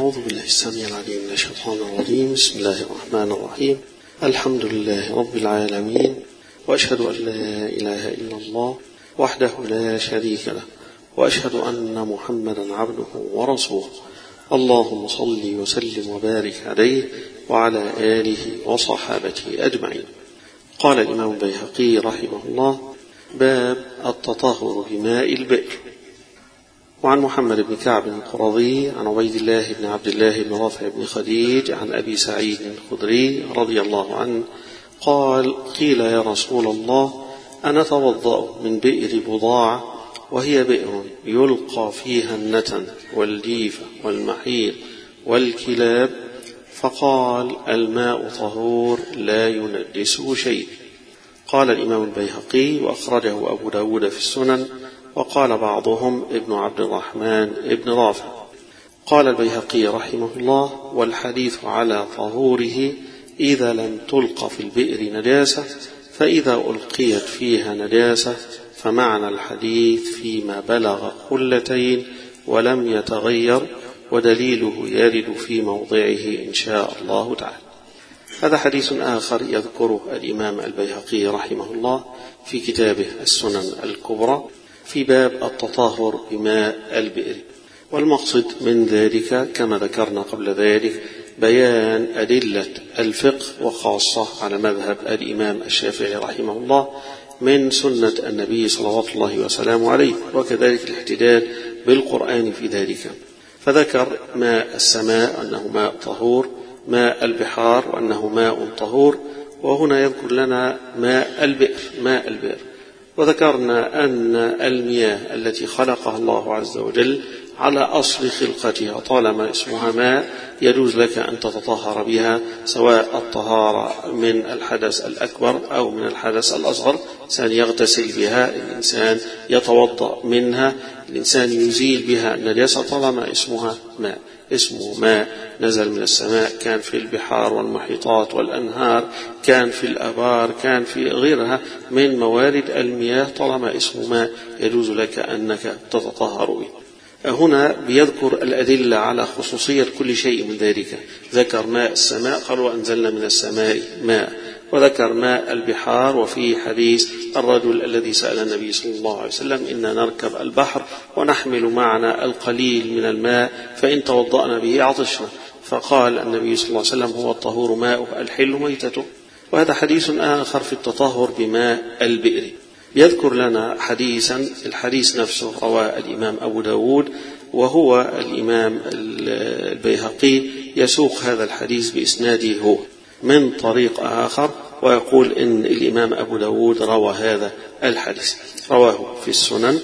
أعوذ بالله السميع العليم من الشيطان الرجيم. بسم الله الرحمن الرحيم. الحمد لله رب العالمين، وأشهد أن لا إله إلا الله وحده لا شريك له، وأشهد أن محمدا عبده ورسوله. اللهم صل وسلم وبارك عليه وعلى آله وصحابته أجمعين. قال الإمام البيهقي رحمه الله: باب التطهر بماء البئر. وعن محمد بن كعب القرظي عن عبيد الله بن عبد الله بن رافع بن خديج عن أبي سعيد الخدري رضي الله عنه قال: قيل يا رسول الله، أنا أتوضأ من بئر بضاعة وهي بئر يلقى فيها النتن والجيف والمحيط والكلاب، فقال: الماء طهور لا ينجسه شيء. قال الإمام البيهقي: وأخرجه أبو داود في السنن، وقال بعضهم ابن عبد الرحمن ابن رافع. قال البيهقي رحمه الله: والحديث على طهوره إذا لم تلق في البئر نجاسة، فإذا ألقيت فيها نجاسة فمعنى الحديث فيما بلغ قلتين ولم يتغير، ودليله يرد في موضعه إن شاء الله تعالى. هذا حديث آخر يذكره الإمام البيهقي رحمه الله في كتابه السنن الكبرى في باب التطهر بماء البئر. والمقصد من ذلك كما ذكرنا قبل ذلك بيان أدلة الفقه، وخاصة على مذهب الإمام الشافعي رحمه الله من سنة النبي صلى الله وسلم عليه، وكذلك الاحتجاج بالقرآن في ذلك. فذكر ماء السماء أنه ماء طهور، ماء البحار وأنه ماء طهور، وهنا يذكر لنا ماء البئر. وذكرنا أن المياه التي خلقها الله عز وجل على أصل خلقتها طالما اسمها ماء يجوز لك أن تتطهر بها، سواء الطهارة من الحدث الأكبر أو من الحدث الأصغر. الإنسان يغتسل بها، الإنسان يتوضأ منها، الإنسان يزيل بها النجاسة طالما اسمها ماء. اسمه ماء نزل من السماء، كان في البحار والمحيطات والأنهار، كان في الآبار، كان في غيرها من موارد المياه، طالما اسمه ماء يجوز لك أنك تتطهر به. هنا بيذكر الأدلة على خصوصية كل شيء من ذلك. ذكر ماء السماء، قال: وأنزلنا من السماء ماء. وذكر ماء البحار، وفي حديث الرجل الذي سأل النبي صلى الله عليه وسلم: إنا نركب البحر ونحمل معنا القليل من الماء، فإن توضأنا به عطشنا. فقال النبي صلى الله عليه وسلم: هو الطهور ماءه الحل ميتته. وهذا حديث آخر في التطهر بماء البئر. يذكر لنا حديثا، الحديث نفسه رواه الإمام أبو داود، وهو الإمام البيهقي يسوق هذا الحديث بإسناده هو من طريق آخر، ويقول إن الإمام أبو داود روى هذا الحديث، رواه في السنن.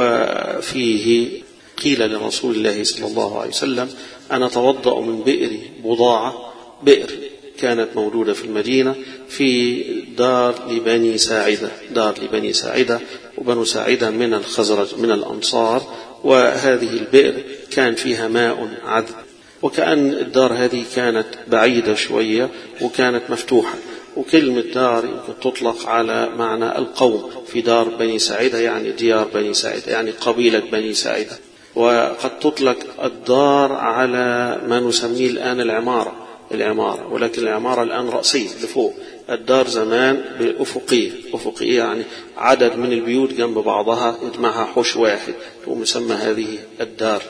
وفيه: قيل لرسول الله صلى الله عليه وسلم: أنا أتوضأ من بئر بضاعة. بئر كانت موجودة في المدينة في دار لبني ساعدة، وبنو ساعدة من الخزرج من الأنصار. وهذه البئر كان فيها ماء عذب، وكأن الدار هذه كانت بعيدة شوية وكانت مفتوحة. وكلمة دار يمكن تطلق على معنى القوم، في دار بني ساعدة يعني ديار بني ساعدة، يعني قبيلة بني ساعدة. وقد تطلق الدار على ما نسميه الآن العمارة، ولكن العمارة الآن رأسية لفوق. الدار زمان بالأفقية، يعني عدد من البيوت جنب بعضها يجمعها حوش واحد، ومسمى هذه الدار.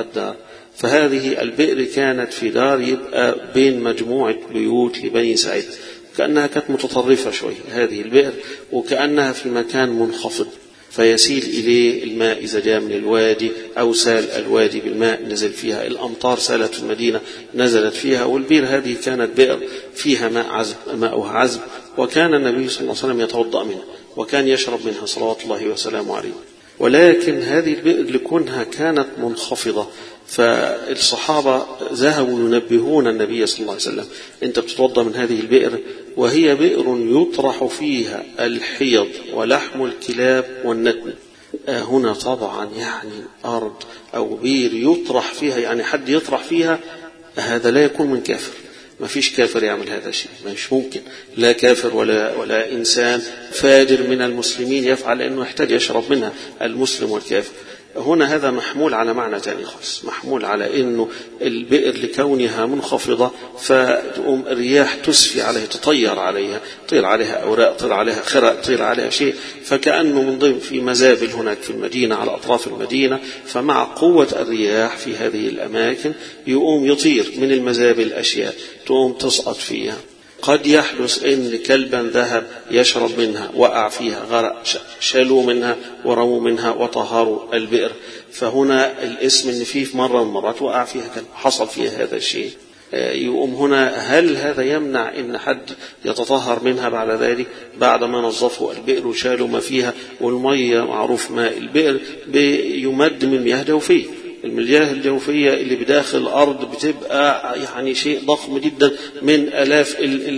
فهذه البئر كانت في دار، يبقى بين مجموعة بيوت لبني سعيد، كأنها كانت متطرفة شوية هذه البئر، وكأنها في مكان منخفض فيسيل إليه الماء إذا جاء من الوادي أو سال الوادي بالماء نزل فيها، الأمطار سالت المدينة نزلت فيها. والبئر هذه كانت بئر فيها ماءها عذب، وكان النبي صلى الله عليه وسلم يتوضأ منها وكان يشرب منها صلوات الله وسلامه عليه. ولكن هذه البئر لكونها كانت منخفضة، فالصحابة ذهبوا ينبهون النبي صلى الله عليه وسلم: أنت بتتوضأ من هذه البئر، وهي بئر يطرح فيها الحيض ولحم الكلاب والنتن. هنا طبعا يعني أرض أو بئر يطرح فيها، يعني حد يطرح فيها، هذا لا يكون من كافر. ما فيش كافر يعمل هذا الشيء، مش ممكن، لا كافر ولا إنسان فاجر من المسلمين يفعل، لأنه يحتاج يشرب منها المسلم والكافر. هنا هذا محمول على معنى تاني خالص، محمول على إنه البئر لكونها منخفضة فتقوم الرياح تسفي عليها، تطير عليها، طير عليها أوراق، طير عليها خرق، طير عليها شيء، فكأنه من ضمن في مزابل هناك في المدينة على أطراف المدينة، فمع قوة الرياح في هذه الأماكن يقوم يطير من المزابل أشياء تقوم تسقط فيها. قد يحدث إن كلبا ذهب يشرب منها وقع فيها غرق، شالوا منها ورموا منها وطهروا البئر، فهنا الاسم إن فيه في مرة من المرات وقع فيها كلب حصل فيها هذا الشيء. يقوم هنا هل هذا يمنع إن حد يتطهر منها بعد ذلك بعد ما نظفوا البئر وشالوا ما فيها؟ والمية معروف ماء البئر بيمد من مياه جوفية، المياه الجوفية اللي بداخل الأرض بتبقى يعني شيء ضخم جدا من آلاف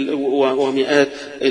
ومئات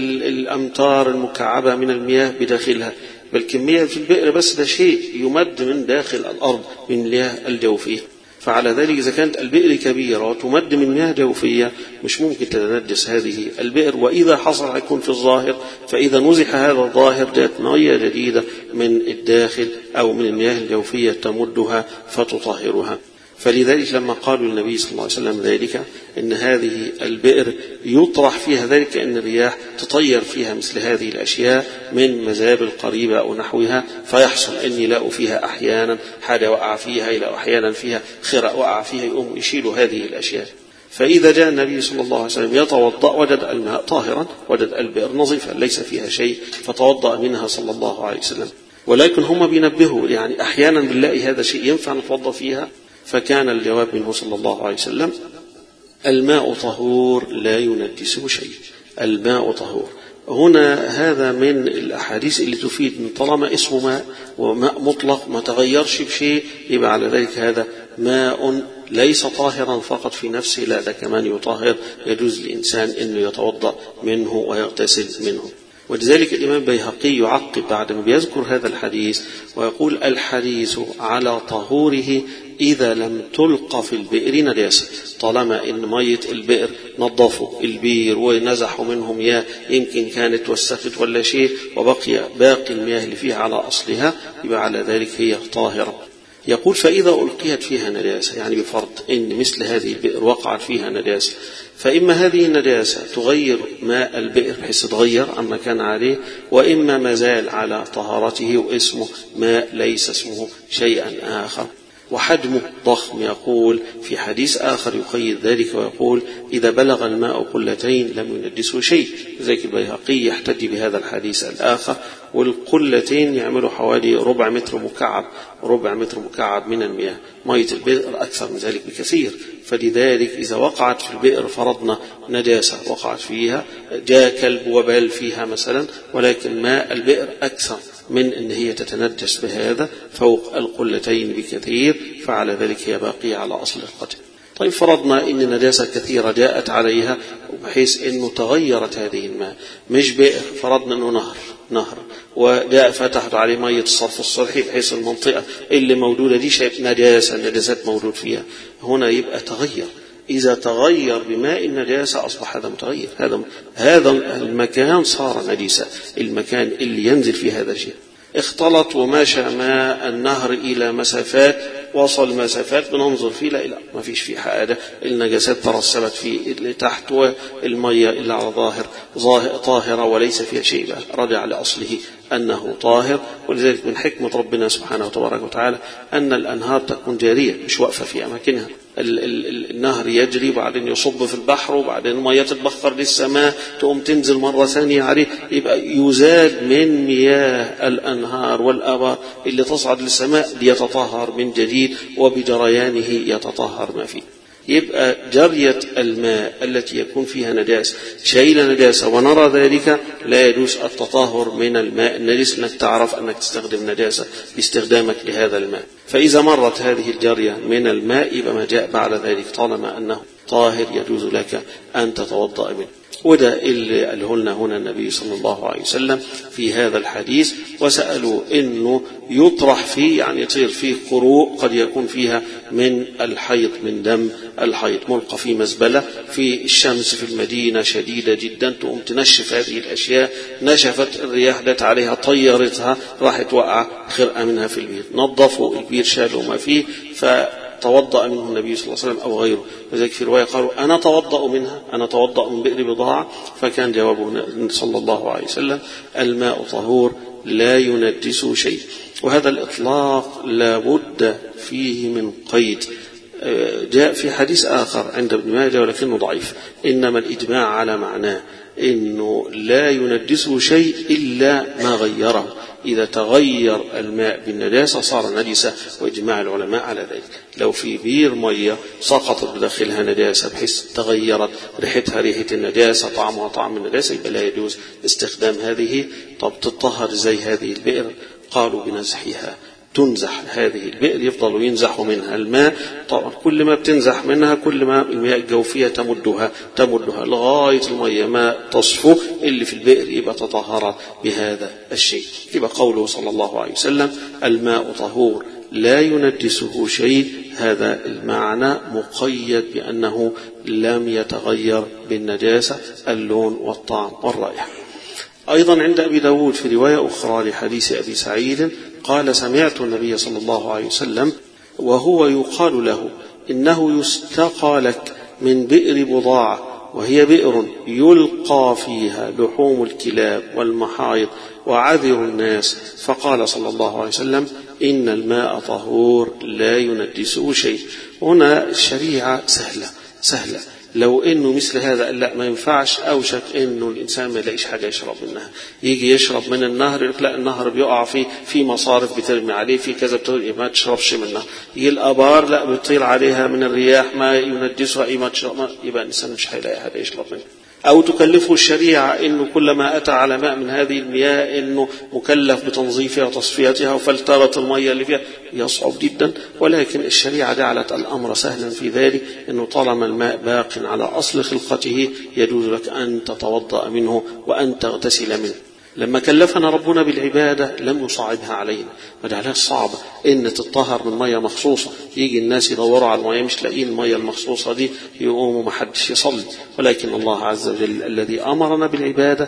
الأمتار المكعبة من المياه بداخلها، بل كمية في البئر بس ده شيء يمد من داخل الأرض من المياه الجوفية. فعلى ذلك إذا كانت البئر كبيرة وتمد من مياه جوفية مش ممكن تتنجس هذه البئر، وإذا حصل يكون في الظاهر، فإذا نزح هذا الظاهر جاءت مياه جديدة من الداخل أو من المياه الجوفية تمدها فتطهرها. فلذلك لما قالوا للنبي صلى الله عليه وسلم ذلك إن هذه البئر يطرح فيها ذلك أن الرياح تطير فيها مثل هذه الأشياء من مزابل قريبة أو نحوها، فيحصل أن يلاقوا فيها أحيانا حاجة وقع فيها، يلاقوا أحيانا فيها خرق وقع فيها، يقوموا يشيلوا هذه الأشياء. فإذا جاء النبي صلى الله عليه وسلم يتوضأ وجد الماء طاهرا، وجد البئر نظيفا ليس فيها شيء، فتوضأ منها صلى الله عليه وسلم. ولكن هم بينبهوا يعني أحيانا بنلاقي هذا شيء ينفع نتوضأ فيها، فكان الجواب منه صلى الله عليه وسلم الماء طهور لا ينجسه شيء، الماء طهور. هنا هذا من الأحاديث اللي تفيد من طالما اسمه ماء وماء مطلق ما تغيرش بشيء، يبقى على ذلك هذا ماء ليس طاهرا فقط في نفسه، لا ده كمان يطهر، يجوز للإنسان أنه يتوضأ منه ويغتسل منه. ولذلك الإمام البيهقي يعقب بعد ما بيذكر هذا الحديث ويقول الحديث على طهوره إذا لم تلقى في البئر نجاسة، طالما إن مية البئر نظفوا البير ونزحوا منهم مياه يمكن كانت وسخت ولا شيء وبقي باقي المياه اللي فيها على أصلها، يبقى على ذلك هي طاهرة. يقول فإذا ألقيت فيها نجاسة، يعني بفرض إن مثل هذه البئر وقعت فيها نجاسة، فإما هذه النجاسة تغير ماء البئر بحيث تغير عما كان عليه، وإما ما زال على طهارته واسمه ماء ليس اسمه شيئا آخر وحجمه ضخم. يقول في حديث آخر يقيد ذلك ويقول إذا بلغ الماء قلتين لم ينجسه شيء. ذلك البيهقي يحتج بهذا الحديث الآخر، والقلتين يعملوا حوالي ربع متر مكعب من المياه، مية البئر أكثر من ذلك بكثير. فلذلك إذا وقعت في البئر فرضنا نجاسة وقعت فيها، جاء كلب وبال فيها مثلا، ولكن ماء البئر أكثر من أن هي تتنجس بهذا فوق القلتين بكثير، فعلى ذلك هي باقية على أصل القتل. طيب فرضنا أن نجاسة كثيرة جاءت عليها بحيث أنه تغيرت هذه الماء، مش بئر، فرضنا أنه نهر وجاء فتحت عليه مية الصرف الصحي بحيث المنطقة اللي موجودة دي شايف نجاسات موجود فيها، هنا يبقى تغير. إذا تغير بماء النجاسة أصبح هذا متغير، هذا المكان صار نجسا، المكان اللي ينزل فيه هذا الشيء اختلط وماشى ماء النهر إلى مسافات، وصل مسافات بننظر فيه لا ما فيش فيه حاجة، النجاسات ترسبت فيه تحت، والمية اللي على ظاهر طاهرة وليس فيها شيء، رجع لأصله أنه طاهر. ولذلك من حكمة ربنا سبحانه وتبارك وتعالى أن الأنهار تكون جارية مش واقفة في أماكنها، النهر يجري وبعدين يصب في البحر وبعدين المياه تتبخر للسماء تقوم تنزل مرة ثانية عليه، يبقى يزاد من مياه الأنهار والآبار اللي تصعد للسماء ليتطهر من جديد، وبجريانه يتطهر ما فيه. يبقى جرية الماء التي يكون فيها نجاسة شيء نجاسة ونرى ذلك لا يجوز التطهر من الماء النجس، انك تعرف انك تستخدم نجاسة باستخدامك لهذا الماء. فإذا مرت هذه الجرية من الماء يبقى ما جاء بعد ذلك طالما أنه طاهر يجوز لك أن تتوضأ منه. وده اللي قاله لنا هنا النبي صلى الله عليه وسلم في هذا الحديث. وسألوا إنه يطرح فيه يعني يطير فيه قروء قد يكون فيها من الحيض، من دم الحيض، ملقى في مزبلة في الشمس في المدينة شديدة جدا، تقوم تنشف هذه الأشياء، نشفت الرياح دت عليها طيرتها، راحت وقع خرقة منها في البير، نظفوا البير شالوا ما فيه توضأ منه النبي صلى الله عليه وسلم أو غيره. وذلك في رواية قالوا أنا توضأ منها، أنا توضأ من بئر بضاعة، فكان جوابه صلى الله عليه وسلم الماء طهور لا ينجسه شيء. وهذا الإطلاق لا بد فيه من قيد. جاء في حديث آخر عند ابن ماجه ولكنه ضعيف، إنما الإجماع على معناه إنه لا ينجسه شيء إلا ما غيره، إذا تغير الماء بالنجاسة صار نجسة، وإجماع العلماء على ذلك. لو في بير مية سقطت بداخلها نجاسة بحيث تغيرت ريحتها ريحة النجاسة، طعمها طعم النجاسة، يبقى لا يجوز استخدام هذه. طب تطهر زي هذه البئر؟ قالوا بنزحها، تنزح هذه البئر، يفضل ينزح منها الماء. طبعا كل ما بتنزح منها كل ما المياه الجوفية تمدها لغاية المياه ما تصفو اللي في البئر، يبقى تطهر بهذا الشيء. يبقى قوله صلى الله عليه وسلم الماء طهور لا ينجسه شيء، هذا المعنى مقيد بأنه لم يتغير بالنجاسة اللون والطعم والرائحة. أيضا عند أبي داود في رواية أخرى لحديث أبي سعيد قال سمعت النبي صلى الله عليه وسلم وهو يقال له إنه يستقى لك من بئر بضاعة، وهي بئر يلقى فيها لحوم الكلاب والمحايض وعذر الناس، فقال صلى الله عليه وسلم إن الماء طهور لا ينجسه شيء. هنا الشريعة سهلة. لو انه مثل هذا لا ما ينفعش، اوشك انه الانسان ما يلاقيش حاجه يشرب منها، يجي يشرب من النهر يقول لا النهر بيقع في مصارف بترمي عليه في كذا ما تشربش منها. يجي الابار لا بيطير عليها من الرياح ما ينجسها ما تشرب، يبقى الانسان مش هيلاقي حاجه يشرب منها. أو تكلفه الشريعة إنه كلما أتى على ماء من هذه المياه إنه مكلف بتنظيفها وتصفيتها وفلترة المياه اللي فيها، يصعب جدا. ولكن الشريعة جعلت الأمر سهلا في ذلك، إنه طالما الماء باق على أصل خلقته يجوز لك أن تتوضأ منه وأن تغتسل منه. لما كلفنا ربنا بالعبادة لم يصعبها علينا، ما جعلهاش صعبة إن تطهر من مية مخصوصة. يجي الناس يدوروا على المية مش لاقين المية المخصوصة دي، يقوموا ما حدش يصلي. ولكن الله عز وجل الذي أمرنا بالعبادة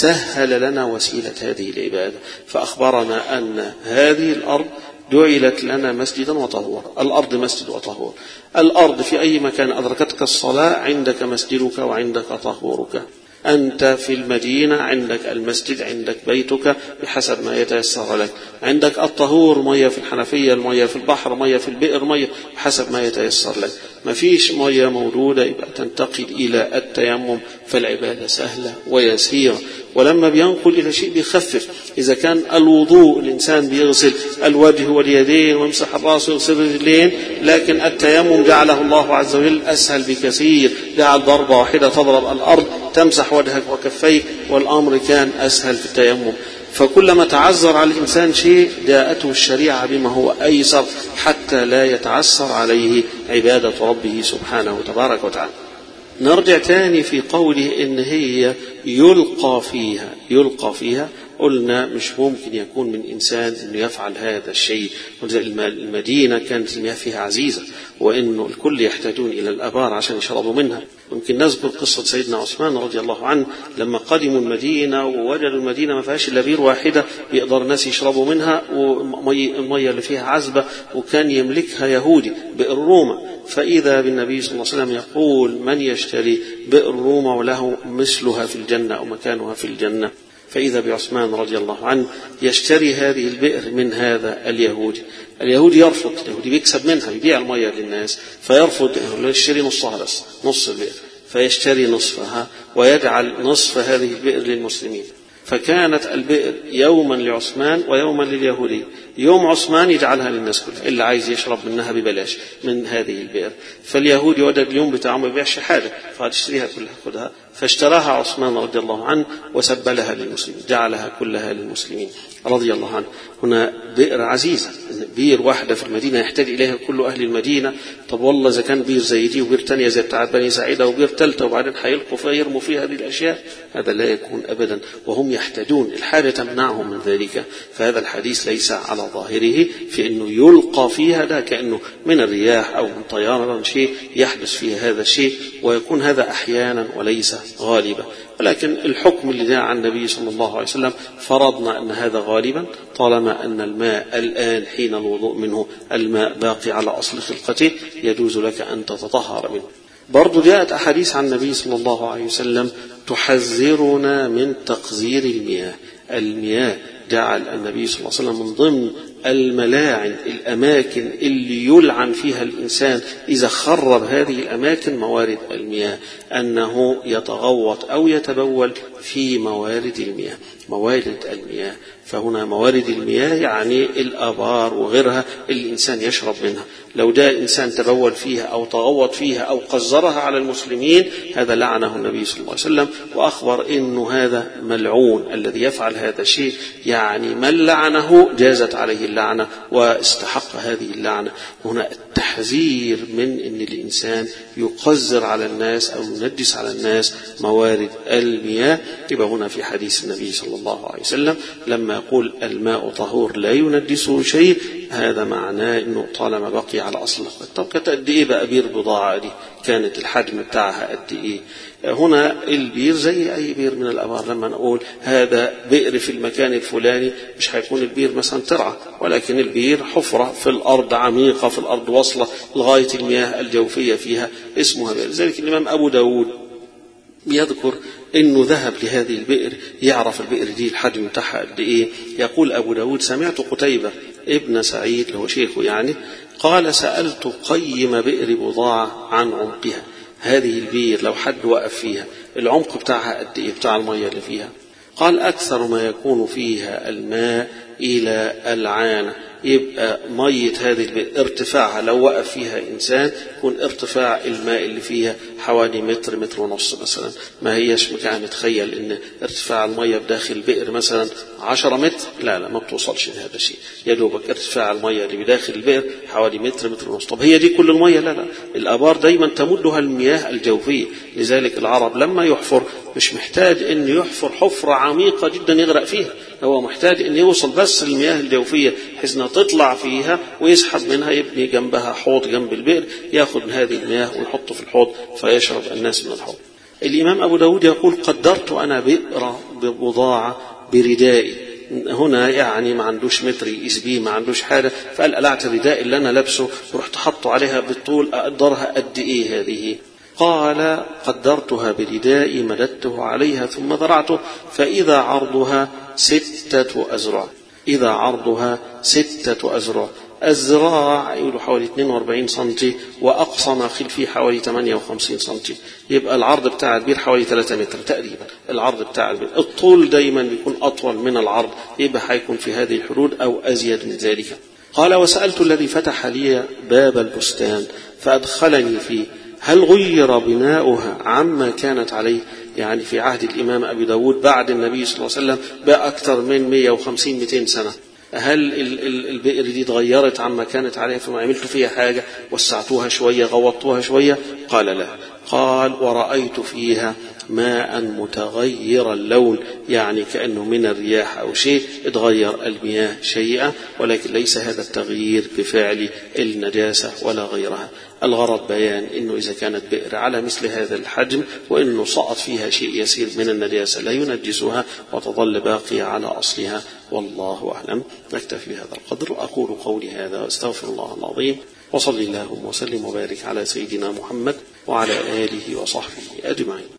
سهل لنا وسيلة هذه العبادة، فأخبرنا أن هذه الأرض جعلت لنا مسجدا وطهورا. الأرض مسجد وطهور. الأرض في أي مكان أدركتك الصلاة عندك مسجدك وعندك طهورك. أنت في المدينة عندك المسجد، عندك بيتك بحسب ما يتيسر لك، عندك الطهور مية في الحنفية، المية في البحر، مية في البئر، مية بحسب ما يتيسر لك. ما فيش مية موجودة يبقى تنتقل إلى التيمم، فالعبادة سهلة ويسيرة. ولما بينقل إلى شيء بيخفف. إذا كان الوضوء الإنسان بيغسل الوجه واليدين ويمسح الرأس ويغسل الرجلين، لكن التيمم جعله الله عز وجل أسهل بكثير، جعل ضربة واحدة تضرب الأرض تمسح وجهك وكفيك، والأمر كان أسهل في التيمم. فكلما تعذر على الإنسان شيء جاءته الشريعة بما هو أيسر حتى لا يتعسر عليه عبادة ربه سبحانه وتبارك وتعالى. نرجع تاني في قوله إن هي يلقى فيها. قلنا مش ممكن يكون من إنسان أنه يفعل هذا الشيء. المدينة كانت المياه فيها عزيزة، وإنه الكل يحتاجون إلى الأبار عشان يشربوا منها. ممكن نذكر قصة سيدنا عثمان رضي الله عنه لما قدموا المدينة ووجدوا المدينة ما فيهاش إلا بير واحدة يقدر الناس يشربوا منها، والمية اللي فيها عذبة، وكان يملكها يهودي بئر روما. فإذا بالنبي صلى الله عليه وسلم يقول من يشتري بئر روما وله مثلها في الجنة أو مكانها في الجنة. فإذا بعثمان رضي الله عنه يشتري هذه البئر من هذا اليهودي يرفض. اليهودي بيكسب منها، بيبيع المياه للناس، فيرفض يشتري نصها بس، نص البئر، فيشتري نصفها ويجعل نصف هذه البئر للمسلمين. فكانت البئر يوما لعثمان ويوما لليهودي. يوم عثمان يجعلها للناس كلها، اللي عايز يشرب منها ببلاش من هذه البئر. فاليهودي وجد اليوم بتاعه ما بيبيعش حاجة فقال اشتريها كلها خدها، فاشتراها عثمان رضي الله عنه وسبلها للمسلمين، جعلها كلها للمسلمين رضي الله عنه. هنا بئر عزيزة، بئر واحدة في المدينة يحتاج إليها كل أهل المدينة. طب والله إذا كان بئر زي دي وبئر تانية زي بتاعت بني سعيدة وبئر ثالثة وبعدين هيلقوا فيها يرموا فيها هذه الأشياء، هذا لا يكون أبدا، وهم يحتاجون، الحاجة تمنعهم من ذلك. فهذا الحديث ليس على ظاهره في أنه يلقى فيها، لا كأنه من الرياح أو من طيران شيء يحدث فيها هذا الشيء، ويكون هذا أحيانا وليس غالبا. ولكن الحكم اللي جاء عن النبي صلى الله عليه وسلم فرضنا أن هذا غالبا، طالما أن الماء الآن حين الوضوء منه الماء باقي على أصل خلقته يجوز لك أن تتطهر منه. برضو جاءت أحاديث عن النبي صلى الله عليه وسلم تحذرنا من تقذير المياه. المياه جعل النبي صلى الله عليه وسلم من ضمن الملاعن، الأماكن اللي يلعن فيها الإنسان إذا خرب هذه الأماكن موارد المياه، أنه يتغوط أو يتبول في موارد المياه. موارد المياه، فهنا موارد المياه يعني الآبار وغيرها اللي الإنسان يشرب منها. لو جاء إنسان تبول فيها أو تغوط فيها أو قذرها على المسلمين، هذا لعنه النبي صلى الله عليه وسلم، وأخبر إنه هذا ملعون الذي يفعل هذا الشيء، يعني من لعنه جازت عليه اللعنة واستحق هذه اللعنة. هنا التحذير من أن الإنسان يقذر على الناس أو ينجس على الناس موارد المياه. يبقى هنا في حديث النبي صلى الله عليه وسلم لما يقول الماء طهور لا ينجسه شيء، هذا معناه أنه طالما بقي على أصله. طب كانت قد إيه بقى بير بضاعة دي؟ كانت الحجم بتاعها قد إيه؟ هنا البير زي أي بير من الأبار. لما نقول هذا بئر في المكان الفلاني مش هيكون البير مثلا ترعة، ولكن البير حفرة في الأرض عميقة في الأرض واصلة لغاية المياه الجوفية فيها اسمها بئر. ذلك الإمام أبو داود بيذكر إنه ذهب لهذه البئر يعرف البئر دي الحجم بتاعها قد إيه. يقول أبو داود سمعت قتيبة ابن سعيد اللي هو شيخه يعني قال سألت قيم بئر بضاعة عن عمقها. هذه البئر لو حد وقف فيها العمق بتاعها قد إيه بتاع المية اللي فيها؟ قال أكثر ما يكون فيها الماء إلى العانة. يبقى مية هذه البئر ارتفاعها لو وقف فيها إنسان يكون ارتفاع الماء اللي فيها حوالي متر متر ونص مثلا. ما هيش مكان متخيل إن ارتفاع المية بداخل البئر مثلا 10 متر، لا ما بتوصلش لهذا الشيء. يدوبك ارتفاع المية اللي بداخل البئر حوالي متر متر ونص. طب هي دي كل المية؟ لا، الآبار دايما تمدها المياه الجوفية. لذلك العرب لما يحفر مش محتاج إن يحفر حفرة عميقة جدا يغرق فيها، هو محتاج إن يوصل بس المياه الجوفية بحيث إنها تطلع فيها ويسحب منها، يبني جنبها حوض جنب البئر يأخذ من هذه المياه ويحطه في الحوض فيشرب الناس من الحوض. الإمام أبو داود يقول قدرت أنا بئر بضاعة بردائي. هنا يعني ما عندوش متر يقيس بيه، ما عندوش حاجة، فقال قلعت الرداء اللي أنا لابسه ورحت حطه عليها بالطول، أقدرها قد إيه هذه؟ قال قدرتها بردائي مددته عليها ثم ذرعته فإذا عرضها 6 أذرع. إذا عرضها 6 أذرع. الذراع يقولوا حوالي 42 سنتي، وأقصى ما خل فيه حوالي 58 سنتي. يبقى العرض بتاع البير حوالي 3 متر تقريبا. العرض بتاع البير، الطول دايما بيكون أطول من العرض، يبقى حيكون في هذه الحدود أو أزيد من ذلك. قال وسألت الذي فتح لي باب البستان فأدخلني فيه هل غير بناؤها عما كانت عليه؟ يعني في عهد الإمام أبي داود بعد النبي صلى الله عليه وسلم بقى أكثر من 150-200 سنة، هل البئر دي اتغيرت عما كانت عليه فما عملتوا فيها حاجة؟ وسعتوها شوية، غوطوها شوية؟ قال لا. قال ورأيت فيها ماء متغير اللون، يعني كأنه من الرياح أو شيء اتغير المياه شيئا، ولكن ليس هذا التغيير بفعل النجاسة ولا غيرها. الغرض بيان أنه إذا كانت بئر على مثل هذا الحجم وأنه سقط فيها شيء يسير من النجاسة لا ينجسها وتظل باقية على أصلها، والله أعلم. نكتفي بهذا القدر وأقول قولي هذا واستغفر الله العظيم، وصلي اللهم وسلم وبارك على سيدنا محمد وعلى آله وصحبه أجمعين.